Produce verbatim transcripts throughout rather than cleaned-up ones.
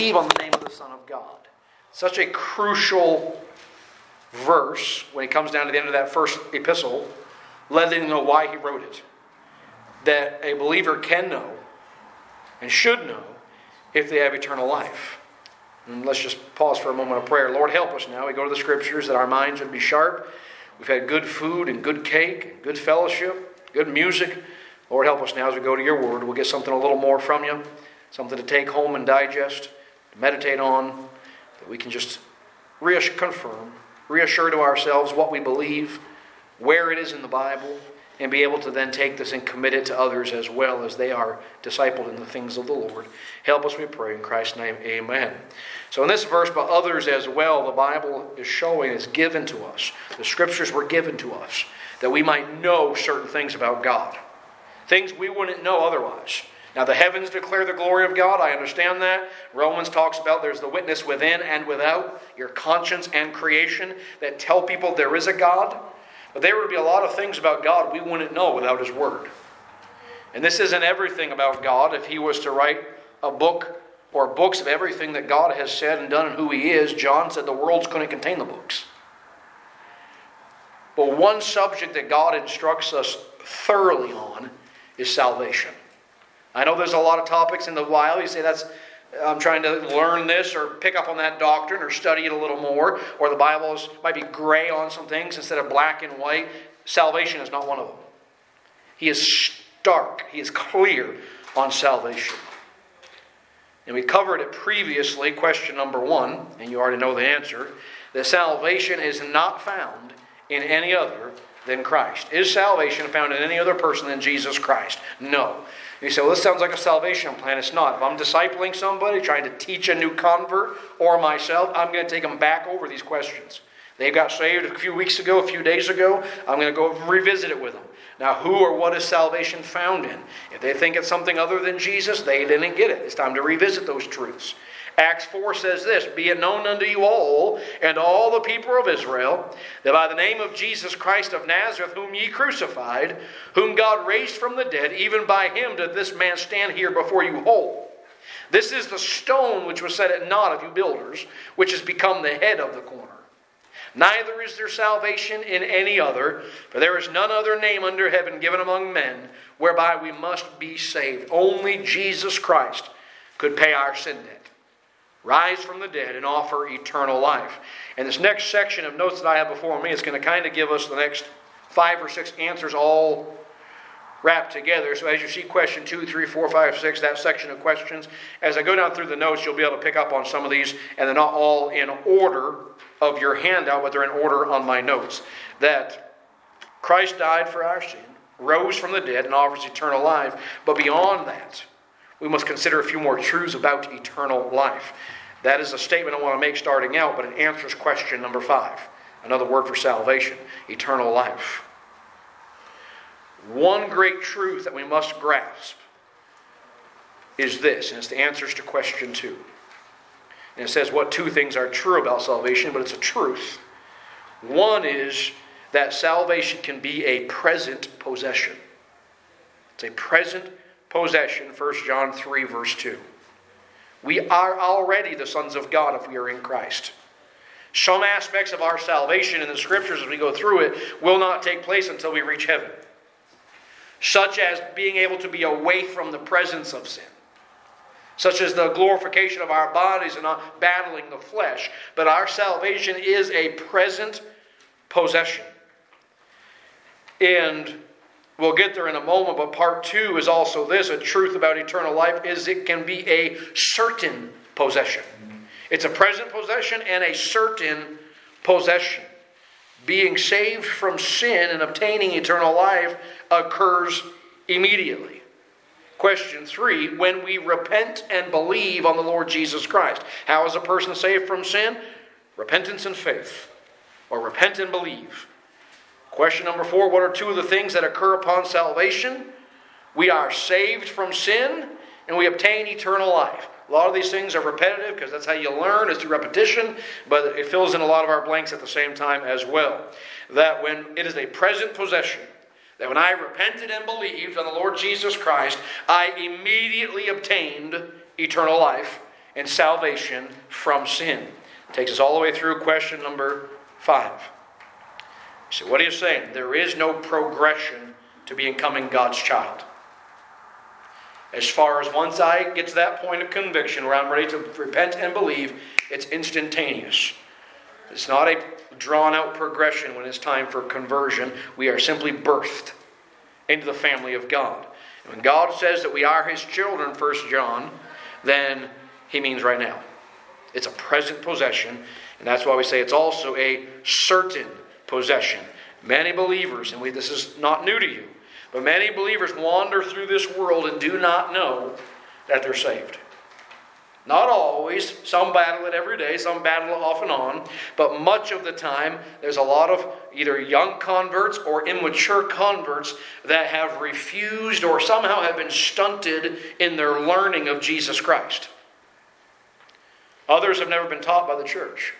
believe on the name of the Son of God. Such a crucial verse when it comes down to the end of that first epistle, letting them know why he wrote it. That a believer can know and should know if they have eternal life. And let's just pause for a moment of prayer. Lord, help us now. We go to the Scriptures that our minds would be sharp. We've had good food and good cake, and good fellowship, good music. Lord, help us now as we go to your word. We'll get something a little more from you, something to take home and digest, to meditate on, that we can just reassure, confirm, reassure to ourselves what we believe, where it is in the Bible, and be able to then take this and commit it to others as well as they are discipled in the things of the Lord. Help us, we pray, in Christ's name, amen. So in this verse, but others as well, the Bible is showing is given to us. The Scriptures were given to us that we might know certain things about God. Things we wouldn't know otherwise. Now the heavens declare the glory of God, I understand that. Romans talks about there's the witness within and without, your conscience and creation that tell people there is a God. But there would be a lot of things about God we wouldn't know without His Word. And this isn't everything about God. If He was to write a book or books of everything that God has said and done and who He is, John said the worlds couldn't contain the books. But one subject that God instructs us thoroughly on is salvation. I know there's a lot of topics in the Bible. You say that's I'm trying to learn this or pick up on that doctrine or study it a little more. Or the Bible is, might be gray on some things instead of black and white. Salvation is not one of them. He is stark. He is clear on salvation. And we covered it previously, question number one, and you already know the answer, that salvation is not found in any other than Christ. Is salvation found in any other person than Jesus Christ? No. You say, well, this sounds like a salvation plan. It's not. If I'm discipling somebody, trying to teach a new convert, or myself, I'm going to take them back over these questions. They got saved a few weeks ago, a few days ago. I'm going to go revisit it with them. Now, who or what is salvation found in? If they think it's something other than Jesus, they didn't get it. It's time to revisit those truths. Acts four says this, be it known unto you all, and all the people of Israel, that by the name of Jesus Christ of Nazareth, whom ye crucified, whom God raised from the dead, even by him did this man stand here before you whole. This is the stone which was set at naught of you builders, which has become the head of the corner. Neither is there salvation in any other, for there is none other name under heaven given among men, whereby we must be saved. Only Jesus Christ could pay our sin debt, rise from the dead, and offer eternal life. And this next section of notes that I have before me is going to kind of give us the next five or six answers all wrapped together. So as you see question two, three, four, five, six, that section of questions, as I go down through the notes, you'll be able to pick up on some of these, and they're not all in order of your handout, but they're in order on my notes. That Christ died for our sin, rose from the dead, and offers eternal life. But beyond that, we must consider a few more truths about eternal life. That is a statement I want to make starting out, but it answers question number five. Another word for salvation, eternal life. One great truth that we must grasp is this, and it's the answers to question two. And it says what two things are true about salvation, but it's a truth. One is that salvation can be a present possession. It's a present possession, First John three, verse two. We are already the sons of God if we are in Christ. Some aspects of our salvation in the Scriptures as we go through it will not take place until we reach heaven. Such as being able to be away from the presence of sin. Such as the glorification of our bodies and not battling the flesh. But our salvation is a present possession. And we'll get there in a moment, but part two is also this. A truth about eternal life is it can be a certain possession. It's a present possession and a certain possession. Being saved from sin and obtaining eternal life occurs immediately. Question three, when we repent and believe on the Lord Jesus Christ. How is a person saved from sin? Repentance and faith. Or repent and believe. Question number four, what are two of the things that occur upon salvation? We are saved from sin and we obtain eternal life. A lot of these things are repetitive because that's how you learn, is through repetition, but it fills in a lot of our blanks at the same time as well. That when it is a present possession, that when I repented and believed on the Lord Jesus Christ, I immediately obtained eternal life and salvation from sin. Takes us all the way through question number five. So what are you saying? There is no progression to becoming God's child. As far as once I get to that point of conviction where I'm ready to repent and believe, it's instantaneous. It's not a drawn-out progression when it's time for conversion. We are simply birthed into the family of God. And when God says that we are His children, First John, then He means right now. It's a present possession, and that's why we say it's also a certain possession. Many believers, and we, this is not new to you, but many believers wander through this world and do not know that they're saved. Not always. Some battle it every day. Some battle it off and on. But much of the time, there's a lot of either young converts or immature converts that have refused or somehow have been stunted in their learning of Jesus Christ. Others have never been taught by the church.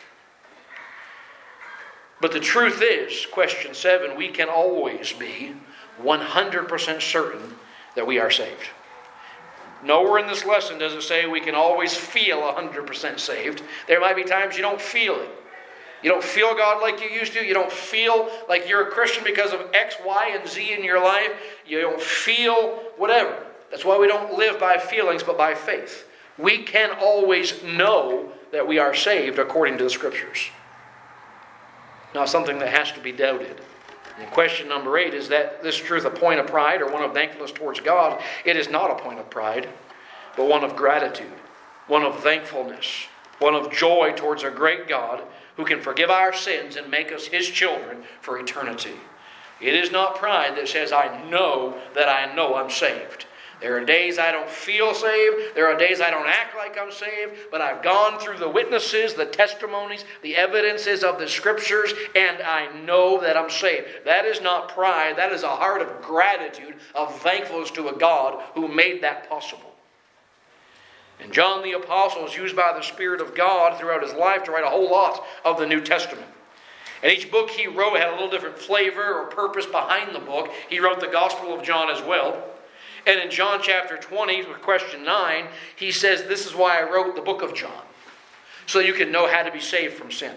But the truth is, question seven, we can always be one hundred percent certain that we are saved. Nowhere in this lesson does it say we can always feel one hundred percent saved. There might be times you don't feel it. You don't feel God like you used to. You don't feel like you're a Christian because of X, Y, and Z in your life. You don't feel whatever. That's why we don't live by feelings but by faith. We can always know that we are saved according to the Scriptures. Now, something that has to be doubted. And question number eight, is that this truth a point of pride or one of thankfulness towards God? It is not a point of pride, but one of gratitude, one of thankfulness, one of joy towards a great God who can forgive our sins and make us His children for eternity. It is not pride that says, I know that I know I'm saved. There are days I don't feel saved. There are days I don't act like I'm saved. But I've gone through the witnesses, the testimonies, the evidences of the Scriptures, and I know that I'm saved. That is not pride. That is a heart of gratitude, of thankfulness to a God who made that possible. And John the Apostle is used by the Spirit of God throughout his life to write a whole lot of the New Testament. And each book he wrote had a little different flavor or purpose behind the book. He wrote the Gospel of John as well. And in John chapter twenty, question nine, he says, this is why I wrote the book of John, so you can know how to be saved from sin.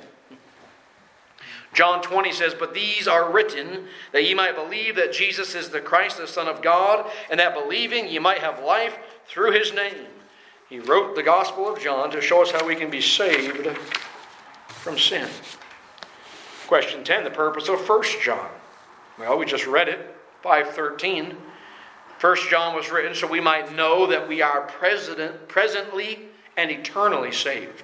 John twenty says, but these are written that ye might believe that Jesus is the Christ, the Son of God, and that believing ye might have life through His name. He wrote the Gospel of John to show us how we can be saved from sin. Question ten, the purpose of First John. Well, we just read it, five thirteen. First John was written so we might know that we are present, presently and eternally saved.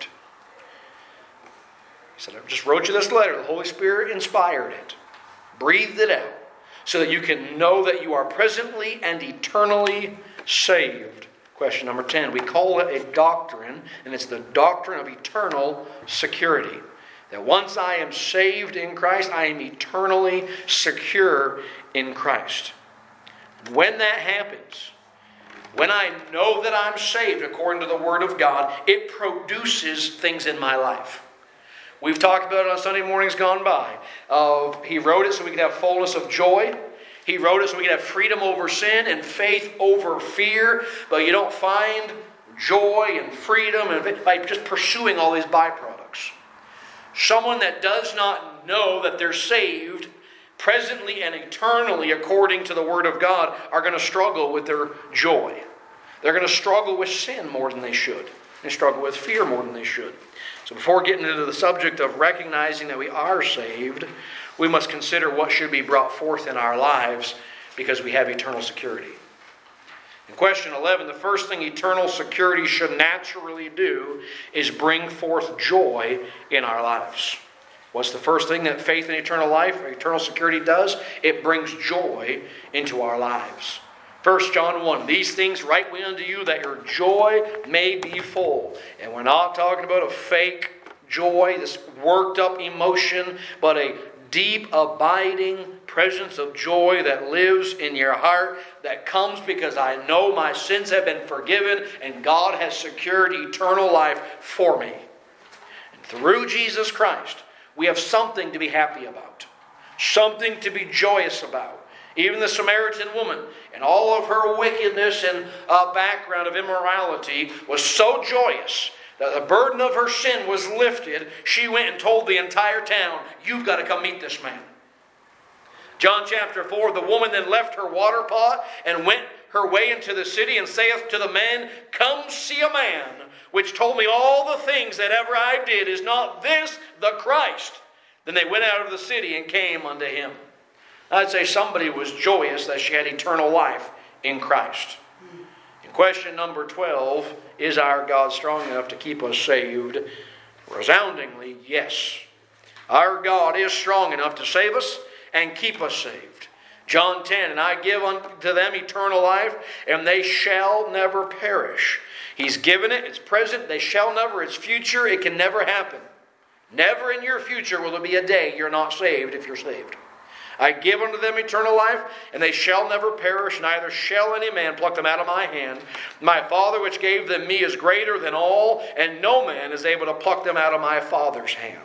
He said, I just wrote you this letter. The Holy Spirit inspired it, breathed it out, so that you can know that you are presently and eternally saved. Question number ten. We call it a doctrine, and it's the doctrine of eternal security. That once I am saved in Christ, I am eternally secure in Christ. When that happens, when I know that I'm saved according to the Word of God, it produces things in my life. We've talked about it on Sunday mornings gone by. Uh, he wrote it so we could have fullness of joy. He wrote it so we could have freedom over sin and faith over fear. But you don't find joy and freedom and by just pursuing all these byproducts. Someone that does not know that they're saved presently and eternally, according to the Word of God, are going to struggle with their joy. They're going to struggle with sin more than they should. They struggle with fear more than they should. So before getting into the subject of recognizing that we are saved, we must consider what should be brought forth in our lives because we have eternal security. In question eleven, the first thing eternal security should naturally do is bring forth joy in our lives. What's the first thing that faith in eternal life, or eternal security does? It brings joy into our lives. First John one, these things write we unto you that your joy may be full. And we're not talking about a fake joy, this worked up emotion, but a deep, abiding presence of joy that lives in your heart, that comes because I know my sins have been forgiven and God has secured eternal life for me. And through Jesus Christ, we have something to be happy about, something to be joyous about. Even the Samaritan woman, and all of her wickedness and uh, background of immorality, was so joyous that the burden of her sin was lifted, she went and told the entire town, "You've got to come meet this man." John chapter four, the woman then left her water pot and went her way into the city and saith to the man, "Come see a man, which told me all the things that ever I did. Is not this the Christ?" Then they went out of the city and came unto him. I'd say somebody was joyous that she had eternal life in Christ. And question number twelve, is our God strong enough to keep us saved? Resoundingly, yes. Our God is strong enough to save us and keep us saved. John ten, "And I give unto them eternal life, and they shall never perish." He's given it, it's present, they shall never, it's future, it can never happen. Never in your future will there be a day you're not saved if you're saved. "I give unto them eternal life, and they shall never perish, neither shall any man pluck them out of my hand. My Father which gave them me is greater than all, and no man is able to pluck them out of my Father's hand."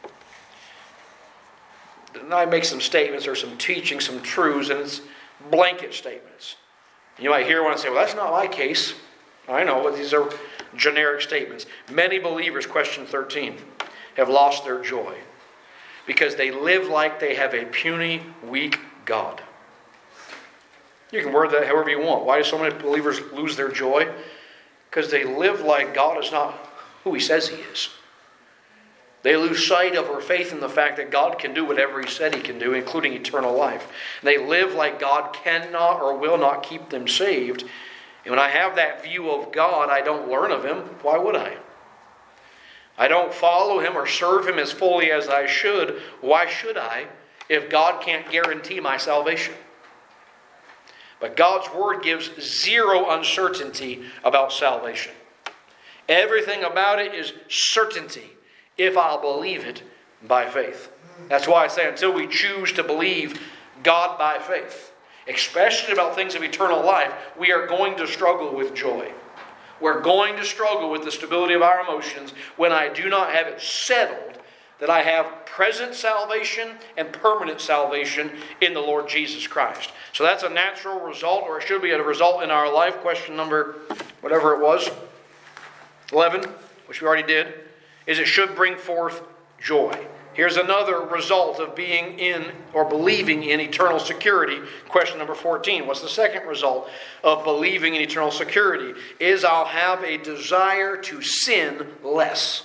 And I make some statements or some teaching, some truths, and it's blanket statements. You might hear one and say, "Well, that's not my case." I know, but these are generic statements. Many believers, question thirteen, have lost their joy because they live like they have a puny, weak God. You can word that however you want. Why do so many believers lose their joy? Because they live like God is not who He says He is. They lose sight of or faith in the fact that God can do whatever He said He can do, including eternal life. They live like God cannot or will not keep them saved. And when I have that view of God, I don't learn of Him. Why would I? I don't follow Him or serve Him as fully as I should. Why should I if God can't guarantee my salvation? But God's Word gives zero uncertainty about salvation. Everything about it is certainty if I'll believe it by faith. That's why I say until we choose to believe God by faith, especially about things of eternal life, we are going to struggle with joy. We're going to struggle with the stability of our emotions when I do not have it settled that I have present salvation and permanent salvation in the Lord Jesus Christ. So that's a natural result, or it should be a result in our life. Question number, whatever it was, eleven, which we already did, is it should bring forth joy. Here's another result of being in or believing in eternal security. Question number fourteen. What's the second result of believing in eternal security? Is I'll have a desire to sin less.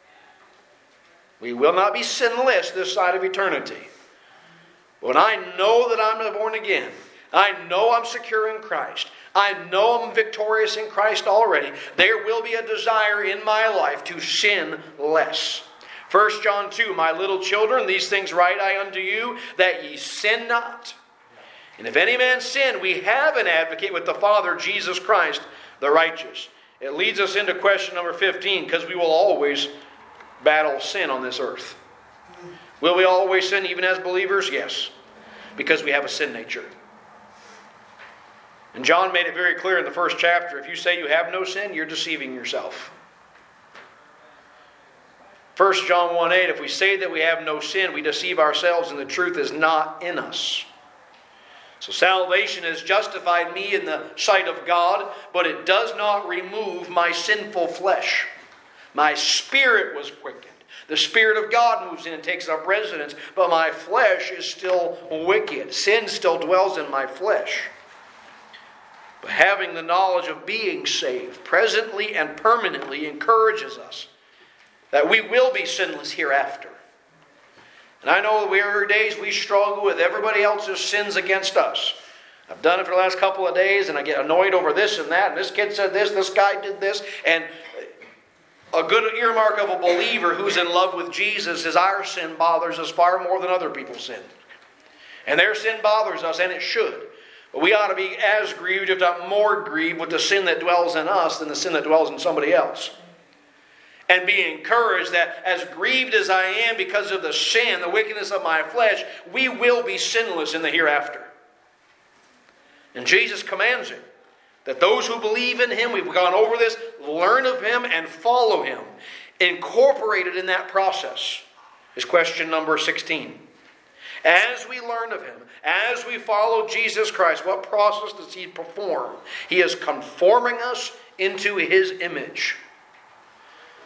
We will not be sinless this side of eternity. When I know that I'm born again, I know I'm secure in Christ, I know I'm victorious in Christ already, there will be a desire in my life to sin less. First John two, "My little children, these things write I unto you, that ye sin not. And if any man sin, we have an advocate with the Father, Jesus Christ, the righteous." It leads us into question number fifteen, because we will always battle sin on this earth. Will we always sin even as believers? Yes, because we have a sin nature. And John made it very clear in the first chapter, if you say you have no sin, you're deceiving yourself. First John one eight, if we say that we have no sin, we deceive ourselves and the truth is not in us. So salvation has justified me in the sight of God, but it does not remove my sinful flesh. My spirit was quickened. The Spirit of God moves in and takes up residence, but my flesh is still wicked. Sin still dwells in my flesh. But having the knowledge of being saved presently and permanently encourages us that we will be sinless hereafter. And I know that there are days we struggle with everybody else's sins against us. I've done it for the last couple of days and I get annoyed over this and that, and this kid said this, this guy did this, and a good earmark of a believer who's in love with Jesus is our sin bothers us far more than other people's sin. And their sin bothers us, and it should. But we ought to be as grieved, if not more grieved, with the sin that dwells in us than the sin that dwells in somebody else. And be encouraged that as grieved as I am because of the sin, the wickedness of my flesh, we will be sinless in the hereafter. And Jesus commands it. That those who believe in Him, we've gone over this, learn of Him and follow Him. Incorporated in that process is question number sixteen. As we learn of Him, as we follow Jesus Christ, what process does He perform? He is conforming us into His image.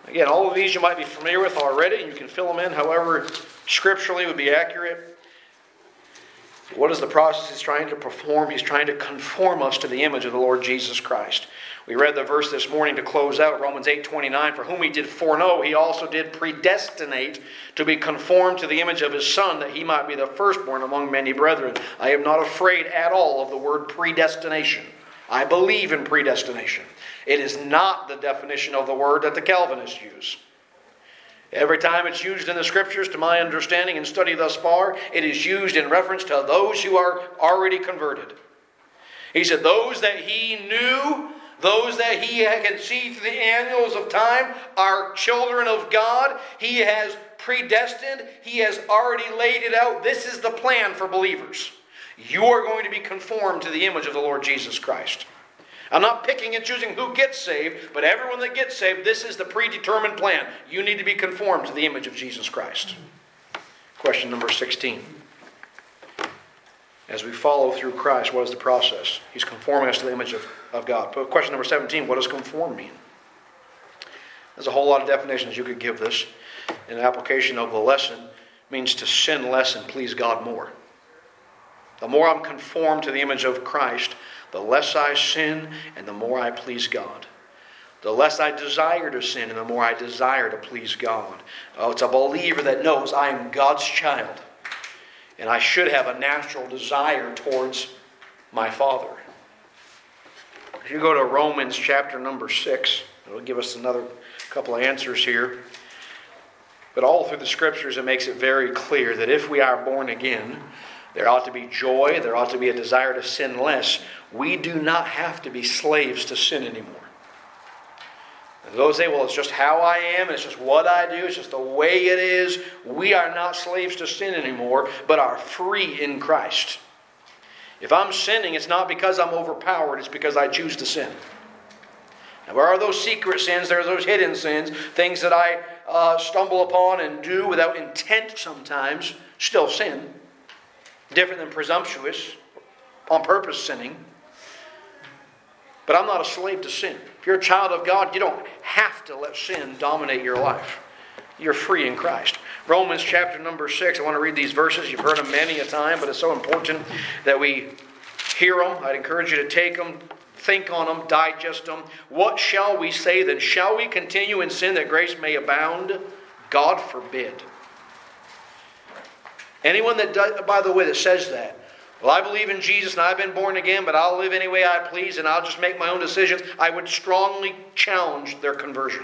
Again, all of these you might be familiar with already, and you can fill them in however scripturally would be accurate. What is the process he's trying to perform? He's trying to conform us to the image of the Lord Jesus Christ. We read the verse this morning to close out, Romans eight twenty-nine, for whom he did foreknow, he also did predestinate to be conformed to the image of his Son, that he might be the firstborn among many brethren. I am not afraid at all of the word predestination. I believe in predestination. It is not the definition of the word that the Calvinists use. Every time it's used in the Scriptures, to my understanding and study thus far, it is used in reference to those who are already converted. He said, those that he knew, those that he can see through the annals of time, are children of God. He has predestined. He has already laid it out. This is the plan for believers. You are going to be conformed to the image of the Lord Jesus Christ. I'm not picking and choosing who gets saved, but everyone that gets saved, this is the predetermined plan. You need to be conformed to the image of Jesus Christ. Question number sixteen. As we follow through Christ, what is the process? He's conforming us to the image of, of God. But question number seventeen, what does conform mean? There's a whole lot of definitions you could give this. An application of the lesson means to sin less and please God more. The more I'm conformed to the image of Christ, the less I sin and the more I please God. The less I desire to sin and the more I desire to please God. Oh, it's a believer that knows I am God's child and I should have a natural desire towards my Father. If you go to Romans chapter number six, it'll give us another couple of answers here. But all through the Scriptures it makes it very clear that if we are born again, there ought to be joy, there ought to be a desire to sin less. We do not have to be slaves to sin anymore. And those say, well, it's just how I am, it's just what I do, it's just the way it is. We are not slaves to sin anymore, but are free in Christ. If I'm sinning, it's not because I'm overpowered, it's because I choose to sin. Now, there are those secret sins, there are those hidden sins, things that I uh, stumble upon and do without intent sometimes, still sin. Different than presumptuous, on purpose sinning. But I'm not a slave to sin. If you're a child of God, you don't have to let sin dominate your life. You're free in Christ. Romans chapter number six. I want to read these verses. You've heard them many a time, but it's so important that we hear them. I'd encourage you to take them, think on them, digest them. What shall we say then? Shall we continue in sin that grace may abound? God forbid. Anyone that does, by the way, that says that, well, I believe in Jesus and I've been born again, but I'll live any way I please and I'll just make my own decisions, I would strongly challenge their conversion.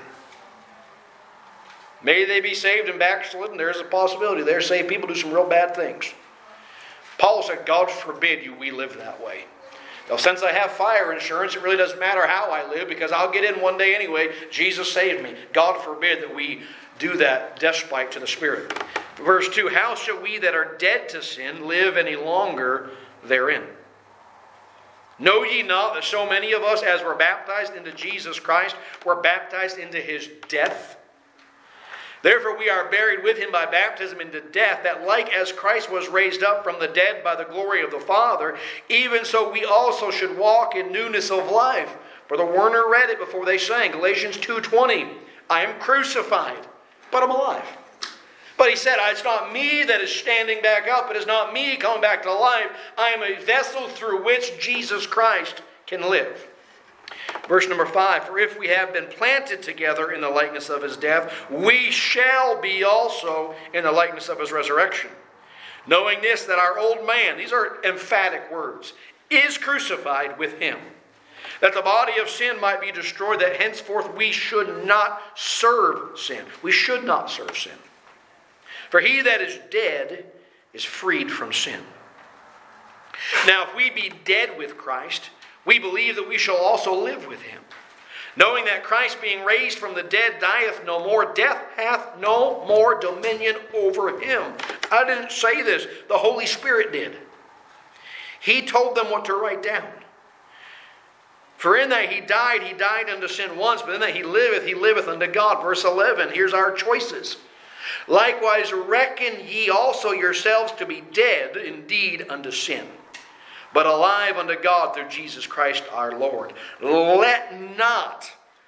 May they be saved and backslidden. There's a possibility there. Saved people do some real bad things. Paul said, God forbid you we live that way. Now, since I have fire insurance, it really doesn't matter how I live because I'll get in one day anyway. Jesus saved me. God forbid that we do that despite to the Spirit. Verse two, how shall we that are dead to sin live any longer therein? Know ye not that so many of us as were baptized into Jesus Christ were baptized into his death? Therefore we are buried with him by baptism into death, that like as Christ was raised up from the dead by the glory of the Father, even so we also should walk in newness of life. Brother Werner read it before they sang, Galatians two twenty. I am crucified, but I'm alive. But he said, it's not me that is standing back up. It is not me coming back to life. I am a vessel through which Jesus Christ can live. Verse number five, for if we have been planted together in the likeness of his death, we shall be also in the likeness of his resurrection. Knowing this, that our old man, these are emphatic words, is crucified with him, that the body of sin might be destroyed, that henceforth we should not serve sin. We should not serve sin. For he that is dead is freed from sin. Now, if we be dead with Christ, we believe that we shall also live with him. Knowing that Christ being raised from the dead dieth no more, death hath no more dominion over him. I didn't say this. The Holy Spirit did. He told them what to write down. For in that he died, he died unto sin once, but in that he liveth, he liveth unto God. Verse eleven, here's our choices. Likewise reckon ye also yourselves to be dead indeed unto sin, but alive unto God through Jesus Christ our Lord. Let not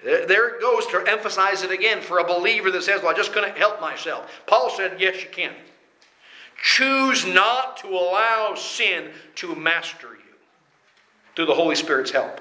There it goes to emphasize it again for a believer that says, well, I just couldn't help myself. Paul said, yes, you can. Choose not to allow sin to master you through the Holy Spirit's help.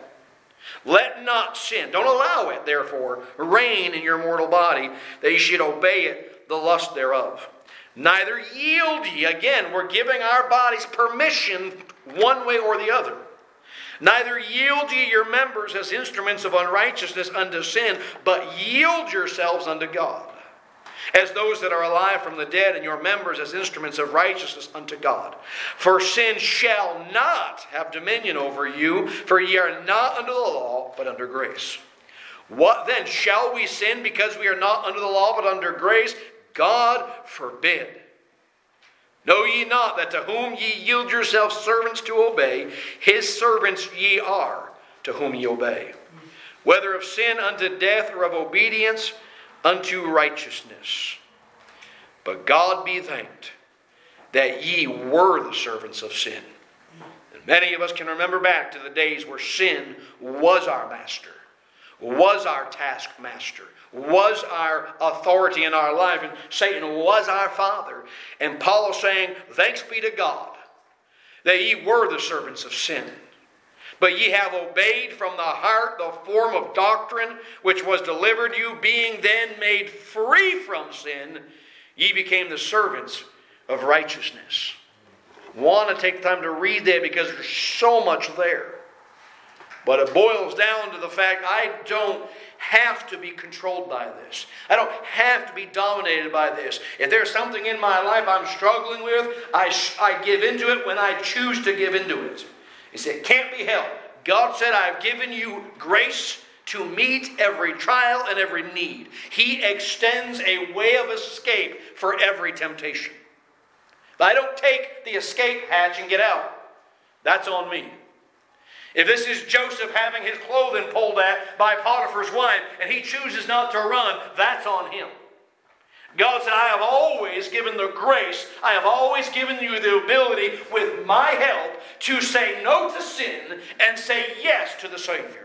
Let not sin, don't allow it, therefore, reign in your mortal body, that you should obey it, the lust thereof. Neither yield ye, again, we're giving our bodies permission one way or the other. Neither yield ye your members as instruments of unrighteousness unto sin, but yield yourselves unto God, as those that are alive from the dead, and your members as instruments of righteousness unto God. For sin shall not have dominion over you, for ye are not under the law, but under grace. What then? Shall we sin because we are not under the law, but under grace? God forbid. Know ye not that to whom ye yield yourselves servants to obey, his servants ye are, to whom ye obey. Whether of sin unto death, or of obedience unto righteousness. But God be thanked that ye were the servants of sin. And many of us can remember back to the days where sin was our master, was our taskmaster, was our authority in our life, and Satan was our father. And Paul is saying, thanks be to God that ye were the servants of sin. But ye have obeyed from the heart the form of doctrine which was delivered you, being then made free from sin, ye became the servants of righteousness. I want to take time to read that because there's so much there. But it boils down to the fact I don't have to be controlled by this. I don't have to be dominated by this. If there's something in my life I'm struggling with, I, I give into it when I choose to give into it. He said, it can't be helped. God said, I have given you grace to meet every trial and every need. He extends a way of escape for every temptation. If I don't take the escape hatch and get out, that's on me. If this is Joseph having his clothing pulled at by Potiphar's wife and he chooses not to run, that's on him. God said, I have always given the grace, I have always given you the ability with my help to say no to sin and say yes to the Savior.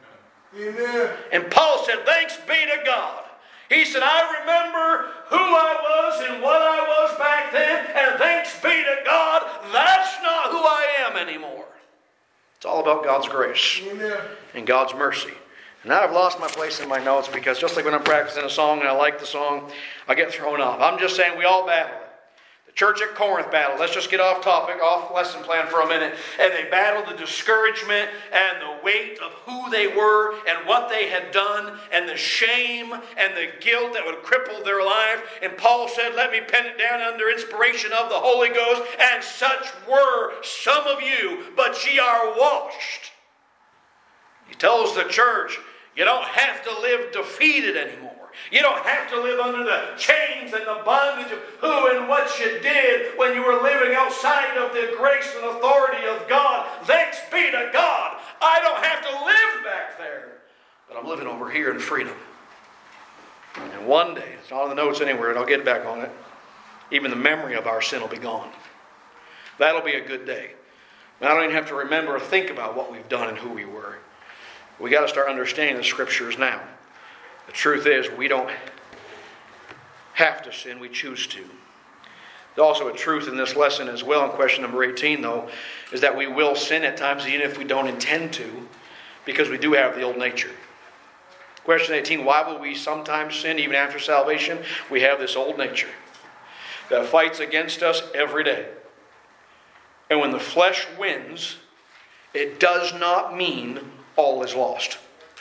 Amen. And Paul said, thanks be to God. He said, I remember who I was and what I was back then, and thanks be to God, that's not who I am anymore. It's all about God's grace. Amen. And God's mercy. And now I've lost my place in my notes because just like when I'm practicing a song and I like the song, I get thrown off. I'm just saying we all battle it. The church at Corinth battled. Let's just get off topic, off lesson plan for a minute. And they battled the discouragement and the weight of who they were and what they had done and the shame and the guilt that would cripple their life. And Paul said, let me pen it down under inspiration of the Holy Ghost. And such were some of you, but ye are washed. He tells the church, you don't have to live defeated anymore. You don't have to live under the chains and the bondage of who and what you did when you were living outside of the grace and authority of God. Thanks be to God. I don't have to live back there. But I'm living over here in freedom. And one day, it's not in the notes anywhere, and I'll get back on it, even the memory of our sin will be gone. That'll be a good day. And I don't even have to remember or think about what we've done and who we were. We got to start understanding the Scriptures now. The truth is, we don't have to sin, we choose to. There's also a truth in this lesson as well, in question number eighteen, though, is that we will sin at times, even if we don't intend to, because we do have the old nature. Question eighteen, why will we sometimes sin even after salvation? We have this old nature that fights against us every day. And when the flesh wins, it does not mean all is lost.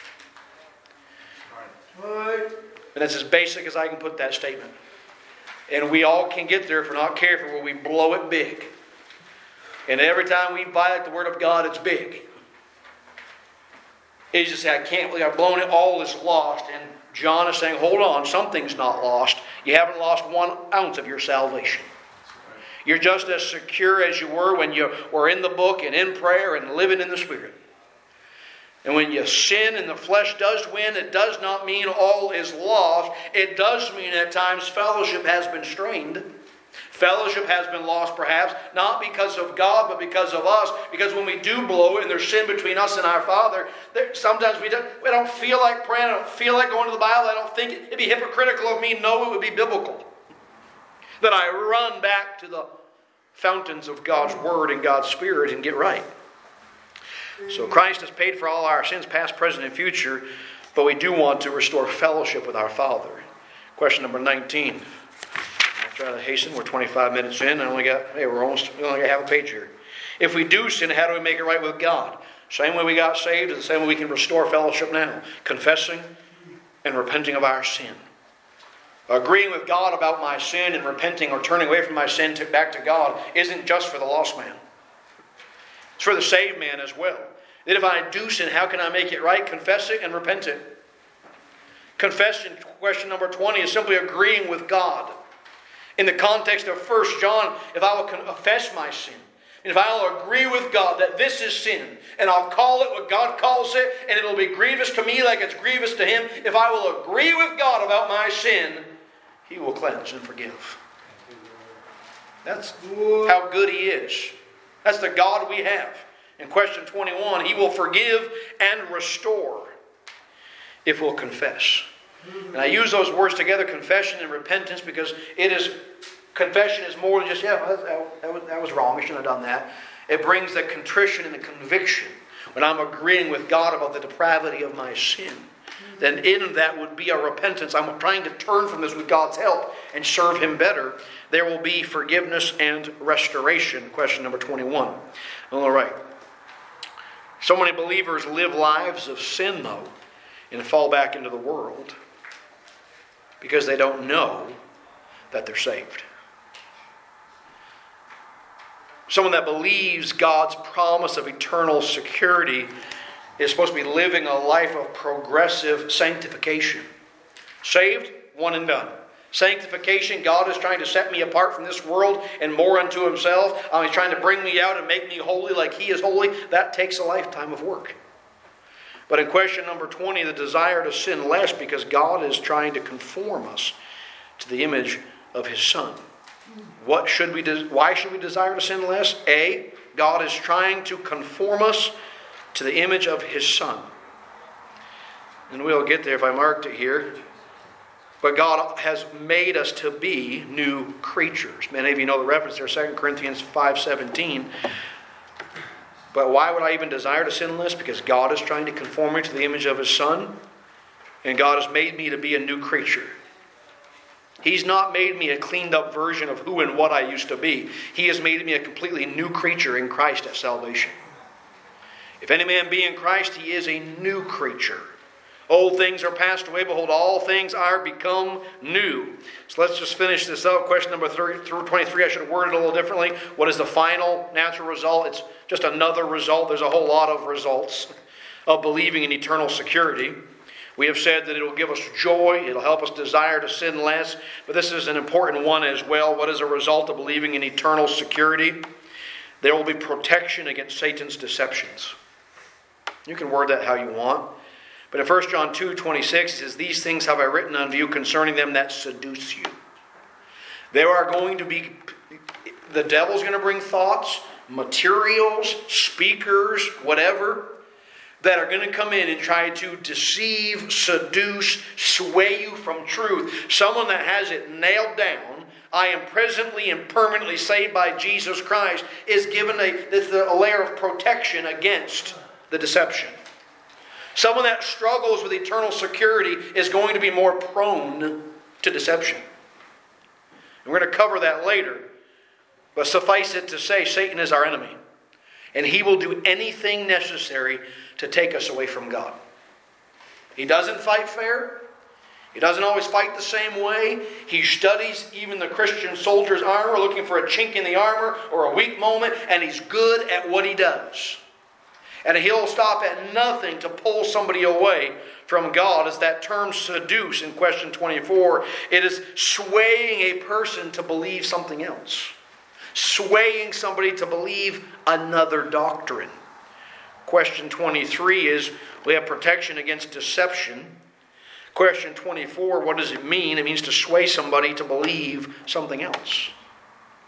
And that's as basic as I can put that statement. And we all can get there if we're not careful, where we blow it big. And every time we violate the Word of God, it's big. It's just say, I can't believe I've blown it, all is lost. And John is saying, hold on, something's not lost. You haven't lost one ounce of your salvation. You're just as secure as you were when you were in the book and in prayer and living in the Spirit. And when you sin and the flesh does win, it does not mean all is lost. It does mean at times fellowship has been strained. Fellowship has been lost perhaps, not because of God, but because of us. Because when we do blow it and there's sin between us and our Father, there, sometimes we don't, we don't feel like praying, I don't feel like going to the Bible, I don't think it, it'd be hypocritical of me. No, it would be biblical. That I run back to the fountains of God's Word and God's Spirit and get right. So Christ has paid for all our sins, past, present, and future, but we do want to restore fellowship with our Father. Question number nineteen. I'll try to hasten. We're twenty-five minutes in. I only got, hey, we're almost, we only got half a page here. If we do sin, how do we make it right with God? Same way we got saved is the same way we can restore fellowship now. Confessing and repenting of our sin. Agreeing with God about my sin and repenting or turning away from my sin to, back to God isn't just for the lost man. It's for the saved man as well. That if I do sin, how can I make it right? Confess it and repent it. Confession, question number twenty, is simply agreeing with God. In the context of First John, if I will confess my sin, and if I will agree with God that this is sin, and I'll call it what God calls it, and it'll be grievous to me like it's grievous to Him, if I will agree with God about my sin, He will cleanse and forgive. That's how good He is. That's the God we have. In question twenty-one, He will forgive and restore if we'll confess. And I use those words together, confession and repentance, because it is, confession is more than just, yeah, that, that, was, that was wrong, I shouldn't have done that. It brings the contrition and the conviction. When I'm agreeing with God about the depravity of my sin, then in that would be a repentance. I'm trying to turn from this with God's help and serve Him better. There will be forgiveness and restoration. Question number twenty-one. All right. So many believers live lives of sin, though, and fall back into the world because they don't know that they're saved. Someone that believes God's promise of eternal security is supposed to be living a life of progressive sanctification. Saved, one and done. Sanctification, God is trying to set me apart from this world and more unto Himself. Um, He's trying to bring me out and make me holy like He is holy. That takes a lifetime of work. But in question number twenty, the desire to sin less, because God is trying to conform us to the image of His Son. What should we? De- why should we desire to sin less? A, God is trying to conform us to the image of His Son. And we'll get there if I marked it here. But God has made us to be new creatures. Many of you know the reference there, Second Corinthians five seventeen. But why would I even desire to sin less? Because God is trying to conform me to the image of His Son. And God has made me to be a new creature. He's not made me a cleaned up version of who and what I used to be. He has made me a completely new creature in Christ at salvation. If any man be in Christ, he is a new creature. Old things are passed away. Behold, all things are become new. So let's just finish this up. Question number twenty-three. I should have worded it a little differently. What is the final natural result? It's just another result. There's a whole lot of results of believing in eternal security. We have said that it will give us joy. It'll help us desire to sin less. But this is an important one as well. What is a result of believing in eternal security? There will be protection against Satan's deceptions. You can word that how you want. But in First John two twenty-six, it says, these things have I written unto you concerning them that seduce you. There are going to be, the devil's going to bring thoughts, materials, speakers, whatever, that are going to come in and try to deceive, seduce, sway you from truth. Someone that has it nailed down, I am presently and permanently saved by Jesus Christ, is given a, a layer of protection against the deception. Someone that struggles with eternal security is going to be more prone to deception. And we're going to cover that later. But suffice it to say, Satan is our enemy. And he will do anything necessary to take us away from God. He doesn't fight fair. He doesn't always fight the same way. He studies even the Christian soldier's armor, looking for a chink in the armor or a weak moment. And he's good at what he does. And he'll stop at nothing to pull somebody away from God. As that term seduce in question twenty-four, it is swaying a person to believe something else. Swaying somebody to believe another doctrine. Question twenty-three is, we have protection against deception. Question twenty-four, what does it mean? It means to sway somebody to believe something else.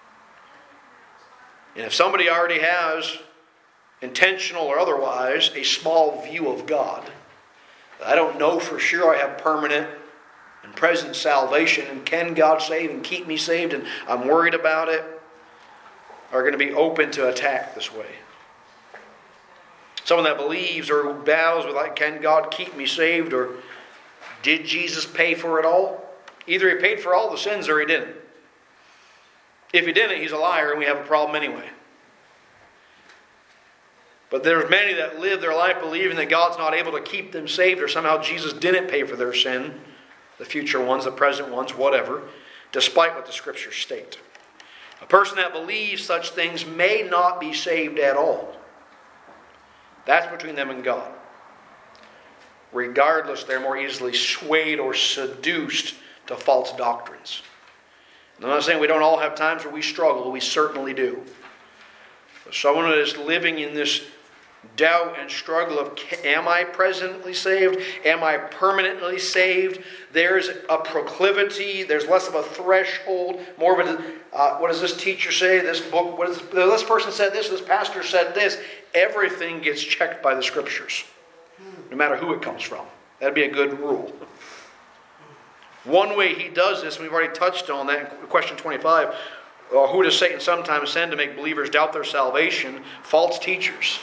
And if somebody already has, intentional or otherwise, a small view of God, I don't know for sure I have permanent and present salvation, and can God save and keep me saved, and I'm worried about it, are going to be open to attack this way. Someone that believes or who battles with, like, can God keep me saved, or did Jesus pay for it all? Either he paid for all the sins or he didn't. If he didn't, he's a liar and we have a problem anyway. But there's many that live their life believing that God's not able to keep them saved, or somehow Jesus didn't pay for their sin, the future ones, the present ones, whatever, despite what the Scriptures state. A person that believes such things may not be saved at all. That's between them and God. Regardless, they're more easily swayed or seduced to false doctrines. And I'm not saying we don't all have times where we struggle. We certainly do. But someone that is living in this doubt and struggle of, am I presently saved? Am I permanently saved? There's a proclivity. There's less of a threshold. More of a, uh, what does this teacher say? This book, what is, this person said this, this pastor said this. Everything gets checked by the Scriptures, no matter who it comes from. That'd be a good rule. One way he does this, and we've already touched on that in question twenty-five, well, who does Satan sometimes send to make believers doubt their salvation? False teachers.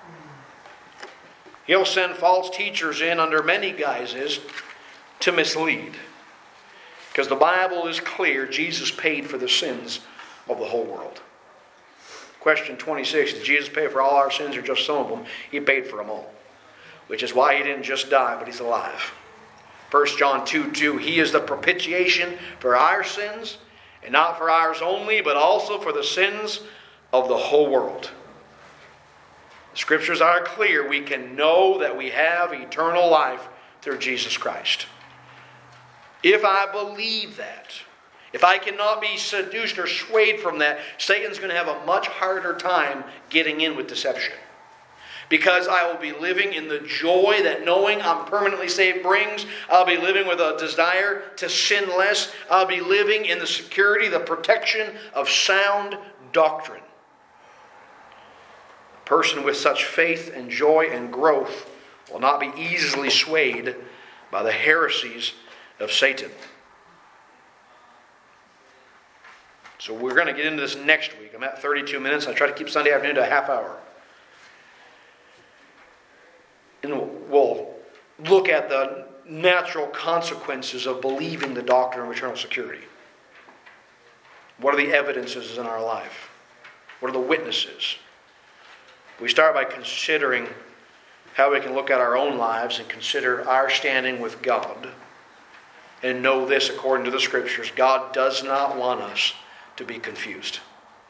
He'll send false teachers in under many guises to mislead. Because the Bible is clear, Jesus paid for the sins of the whole world. Question twenty-six, did Jesus pay for all our sins or just some of them? He paid for them all. Which is why he didn't just die, but he's alive. First John two two, he is the propitiation for our sins, and not for ours only, but also for the sins of the whole world. The Scriptures are clear. We can know that we have eternal life through Jesus Christ. If I believe that, if I cannot be seduced or swayed from that, Satan's going to have a much harder time getting in with deception. Because I will be living in the joy that knowing I'm permanently saved brings. I'll be living with a desire to sin less. I'll be living in the security, the protection of sound doctrine. A person with such faith and joy and growth will not be easily swayed by the heresies of Satan. So we're going to get into this next week. I'm at thirty-two minutes. I try to keep Sunday afternoon to a half hour. And we'll look at the natural consequences of believing the doctrine of eternal security. What are the evidences in our life? What are the witnesses? We start by considering how we can look at our own lives and consider our standing with God. And know this, according to the Scriptures, God does not want us to be confused.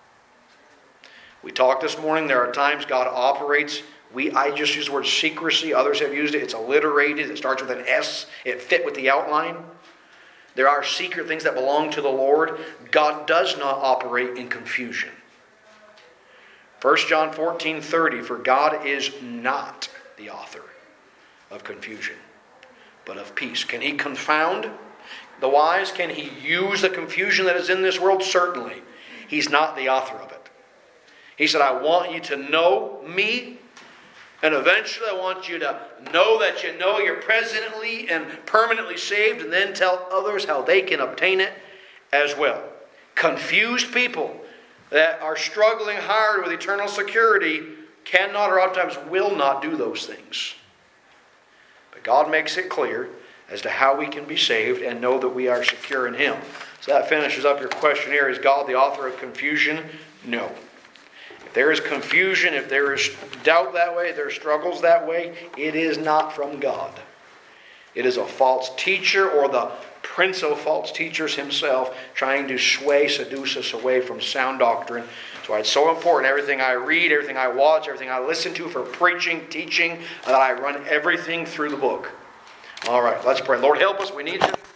We talked this morning, there are times God operates. We, I just use the word secrecy. Others have used it. It's alliterated. It starts with an S. It fit with the outline. There are secret things that belong to the Lord. God does not operate in confusion. First John fourteen thirty, for God is not the author of confusion, but of peace. Can he confound the wise? Can he use the confusion that is in this world? Certainly. He's not the author of it. He said, I want you to know me. And eventually I want you to know that you know you're presently and permanently saved, and then tell others how they can obtain it as well. Confused people that are struggling hard with eternal security cannot or oftentimes will not do those things. But God makes it clear as to how we can be saved and know that we are secure in Him. So that finishes up your questionnaire. Is God the author of confusion? No. If there is confusion, if there is doubt that way, if there are struggles that way, it is not from God. It is a false teacher or the prince of false teachers himself trying to sway, seduce us away from sound doctrine. That's why it's so important. Everything I read, everything I watch, everything I listen to for preaching, teaching, that I run everything through the book. All right, let's pray. Lord, help us. We need you.